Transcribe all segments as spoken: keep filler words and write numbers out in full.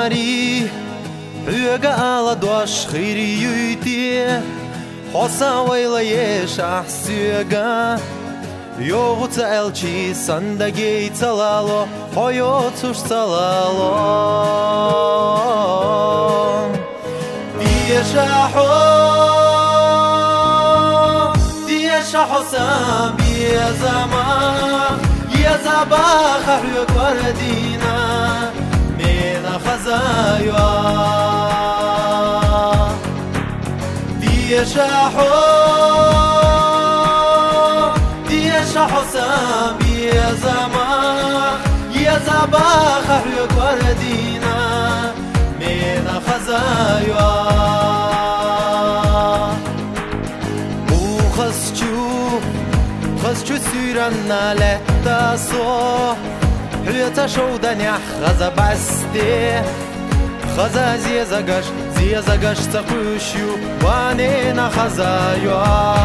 snari Höga alla dosh khiri yuti Hosa wayla yesha syga Yoğutsa elçi sanda geytalalo Hoyotuş salalo Diyeshaho Diyeshaho sam biyazama Yazaba kharyok wardina Mena khazaywa Diyeshaho Diyeshaho sam biyazama Yazaba kharyok wardina Mena khazaywa خزچو سیران نالتا سو حیاتا شودن یا خزا بسته خزا زیزگش زیزگش تقوشیو وانه نخزایو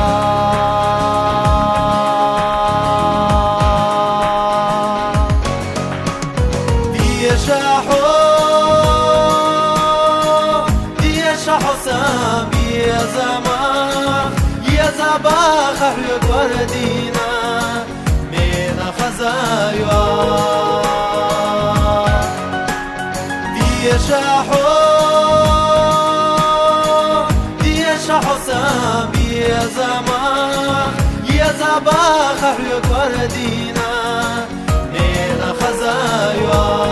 دیشاحو دیشاحو سام بیزمان یزابا خریق وردینا من خزایو دیشاحو دیشاحو سام بیزمان یزابا خریق وردینا من خزایو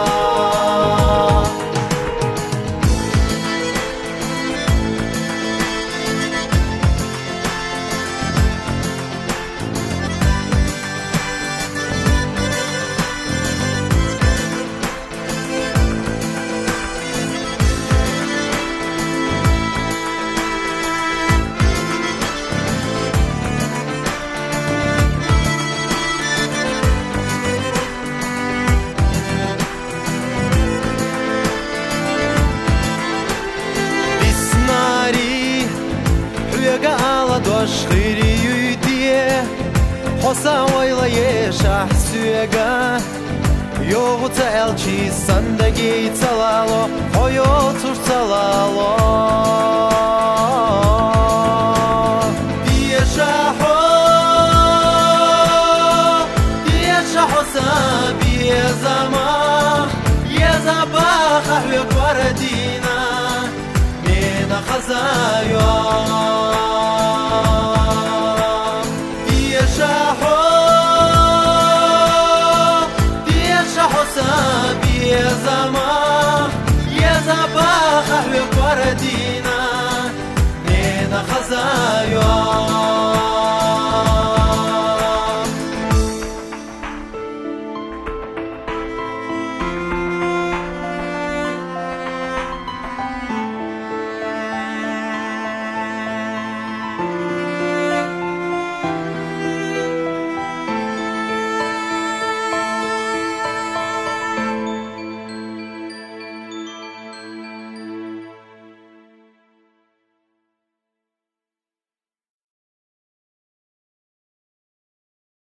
Dosh khiri yuti Hosa wayla yesha syga Yoğutsa elçi sanda geytalalo Hoyotur salalo Diyeshaho Diyeshaho sabiyazama Yazaba kharyok wardina Mena khazayo